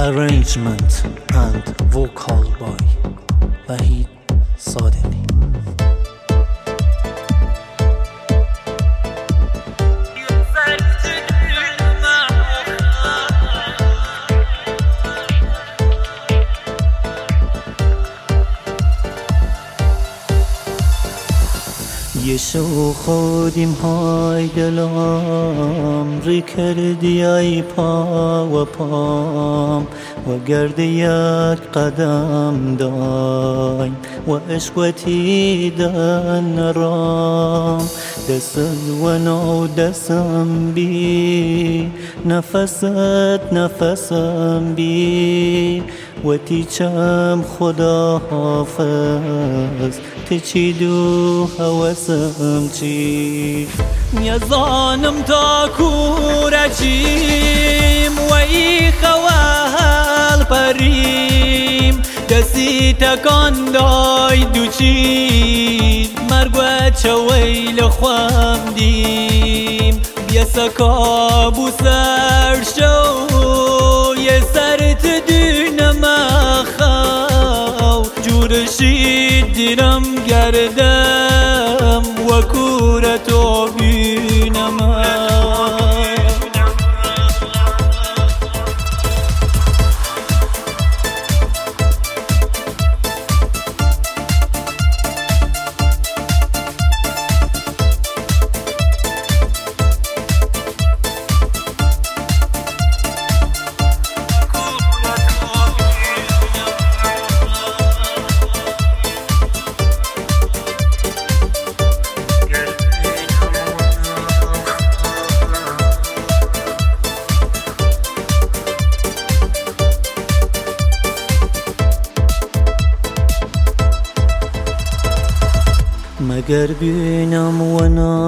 Arrangement and vocal by Wahid Sadeghi. یه شو خودیم های دلم ری کردی ای پا و پام و گرد یک قدم دایم و عشقوتی دن نرام دست و نو دستم بی نفست نفسم بی و تیچم خدا حافظ تچی دو حواسم چی میزانم تا کورچیم و ای خوال پریم دستی تکان دای دو چی مرگو چویل خوام دیم بیا سکابو سر شو یه سرت دونم خواو جورشید دیرم گردم و کورتو بینم مگر بینم و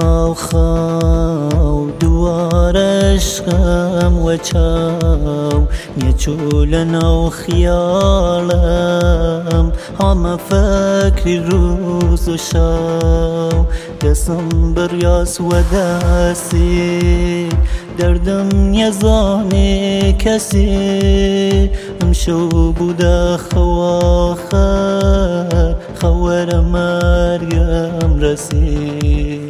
ناخاو دوار عشقم و چاو یه چولن و خیالم همه فکری روز و شاو دستم بریاس و دستی دردم یزانی کسی امشو بوده خواخر خوار مرگم رسید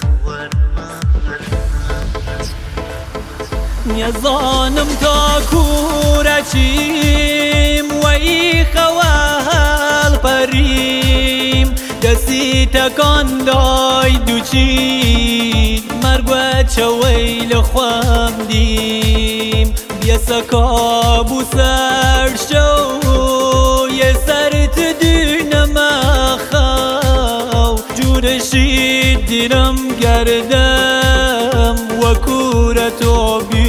یزانم تا کورچیم و ای خوال پریم دستی تکان دای دو چی مرگو چویل خوام دیم بیا سکابو سر شو یه سرت دونم خواو جورشید دیرم گردم و کورتو بی